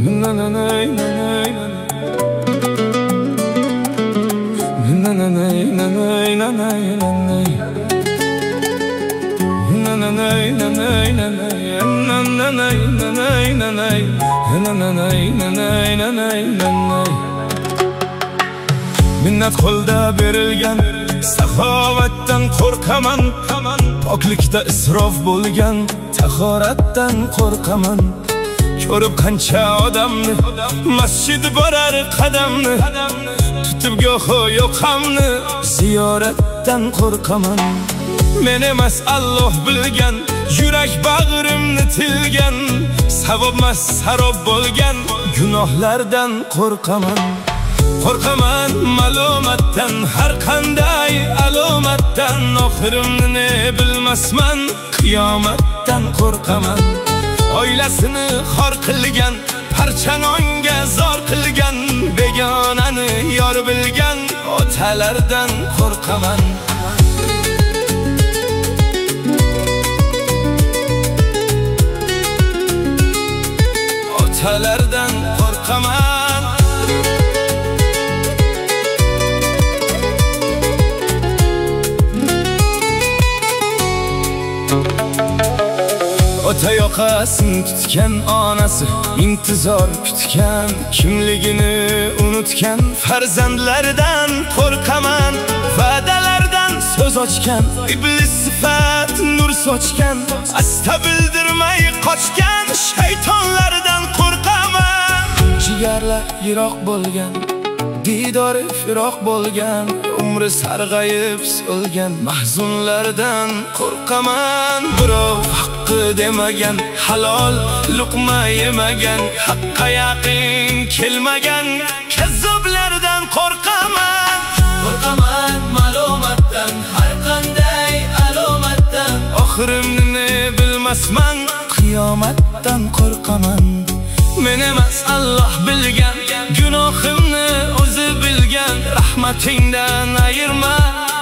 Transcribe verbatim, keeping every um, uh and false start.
Minnat qo'lda berilgan saxovatdan qo'rqaman, poklikda isrof bo'lgan tahoratdan qo'rqaman. Ko'rib qancha odamni masjid borar qadamni, tutib go'ho yo'qamni ziyoratdan qo'rqaman. Men emas Alloh bilgan, yurak bag'rimni tilgan, savobmas sarob bo'lgan gunohlardan qo'rqaman. Qo'rqaman ma'lumatdan, har qanday alomatdan, oxirimni ne bilmasman, qiyomatdan qo'rqaman. Oilasini xor qilgan, parchanonga zor qilgan, begonani yor bilgan otalardan qo'rqaman. Otalardan qo'rqaman. Ota yoqasini tutgan onasi, intizor kutgan, kimligini unutgan farzandlardan qo'rqaman. Va'dalardan so'z ochgan, iblis sifat nur sochgan, asta bildirmay qochgan shaytonlardan qo'rqaman. Jigarlar yiroq bo'lgan, didori firoq bo'lgan, umri sarg'ayib so'lgan mahzunlardan qo'rqaman. Birov haqqi demagan, halol luqma yemagan, haqqa yaqin kelmagan kazzoblardan qo'rqaman. Qo'rqaman ma'lumatdan, har qanday alomatdan, oxirimni ne bilmasman, qiyomatdan qo'rqaman. Men emas Alloh bilgan, gunohimni o'zi bilgan, rahmatingdan ayirma